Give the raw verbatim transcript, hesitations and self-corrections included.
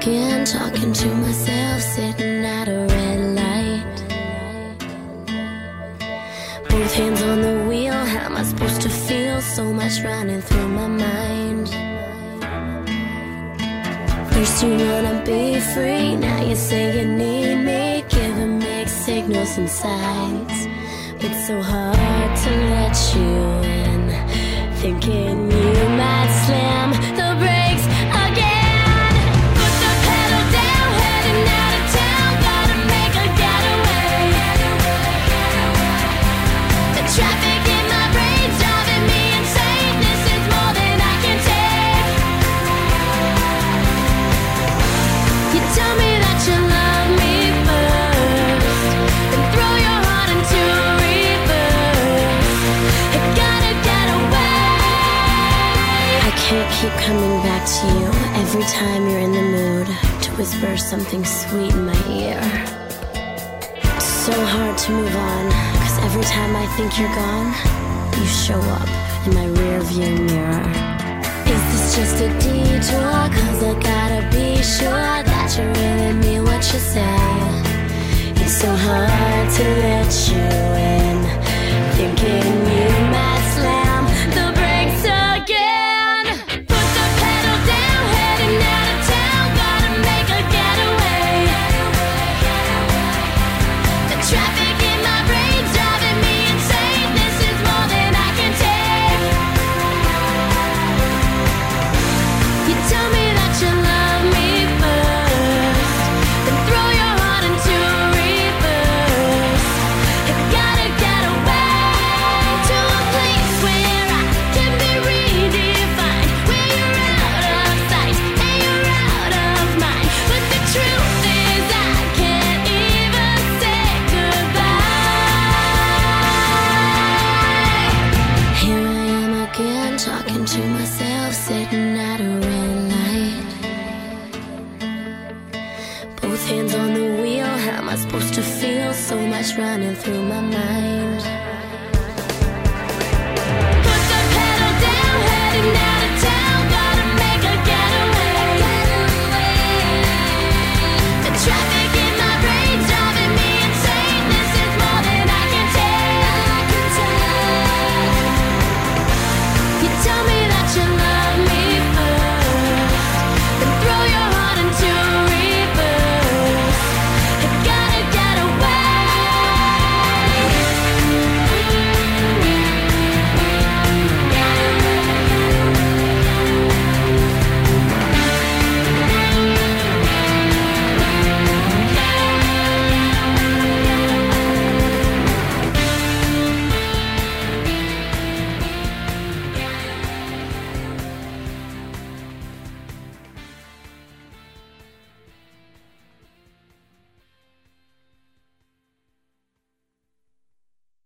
again, talking to myself, sitting at a red light. Both hands on the wheel, how am I supposed to feel? So much running through my mind. First you wanna be free, now you say you need me, giving mixed signals and signs. It's so hard to let you in, thinking you might slam the brakes again. Put the pedal down, heading out of town, gotta make a getaway. The traffic in my brain's driving me insane, this is more than I can take. You tell me that you love me first, then throw your heart into reverse. I gotta get away. I can't keep coming back to you every time you're in the mood to whisper something sweet in my ear. It's so hard to move on, cause every time I think you're gone, you show up in my rear view mirror. Is this just a detour? Cause I gotta be sure that you really mean what you say. It's so hard to let you in, thinking you might slam the brakes again. Put the pedal down, heading out of town, gotta make a getaway. The traffic in my brain's driving me insane, this is more than I can take. You tell me that you love me first, then throw your heart into reverse. I gotta get away to a place where I can be redefined, where you're out of sight and you're out of mind. But the truth is I can't even say goodbye. Here I am again, talking to myself, sitting at a red light. Both hands on the wheel, how am I supposed to feel? So much running through my mind.